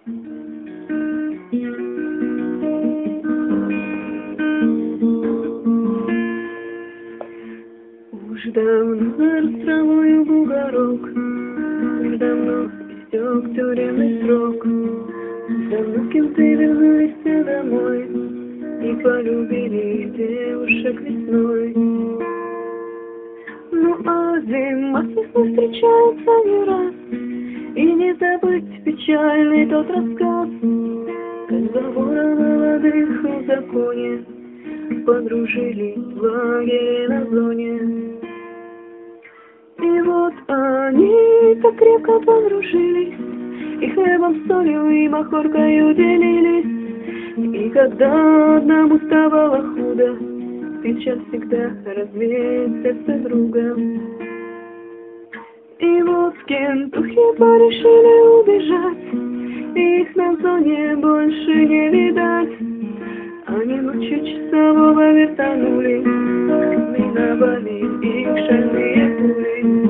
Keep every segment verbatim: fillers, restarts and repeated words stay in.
Уж давно зарос травою бугорок, уж давно истек тюремный срок. Давно с кем ты вернулись все домой и полюбили девушек весной. Ну а зима с весной встречается не раз, и не забыть печальный тот рассказ, когда вора молодых в законе подружились в лагере на зоне. И вот они так крепко подружились, и хлебом, солью и махоркою делились. И когда одному ставало худо, сейчас всегда развеет сердце друга. И вот кентухи порешили убежать, и их на зоне больше не видать. Они ночью часового вертанули, миновали их шальные пули.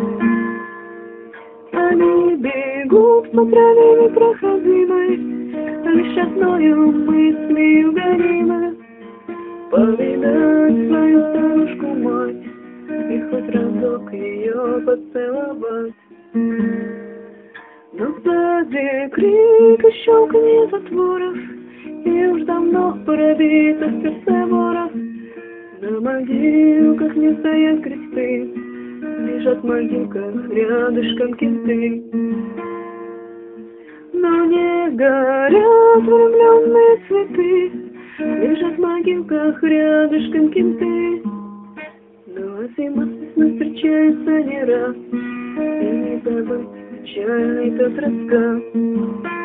Они бегут по траве непроходимой, лишь одною мыслью гонимы: повидать свою старушку-мать и хоть разок ее поцеловать. Но сзади крик и щелканье затворов, и уж давно пробито сердце воров. На могилках не стоят кресты, лежат в могилках рядышком кенты. Но не горят влюбленные цветы, лежат в могилках рядышком кенты. Ну а зима с весной встречается не раз, и не забыть печальный тот рассказ.